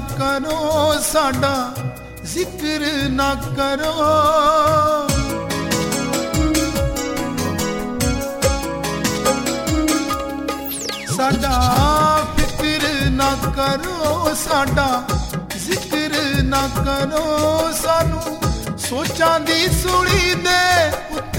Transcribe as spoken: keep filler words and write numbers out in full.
करो साडा जिक्र ना करो। साडा फिक्र ना करो साडा जिक्र ना करो। सानू सोचां दी सूली दे उत्ते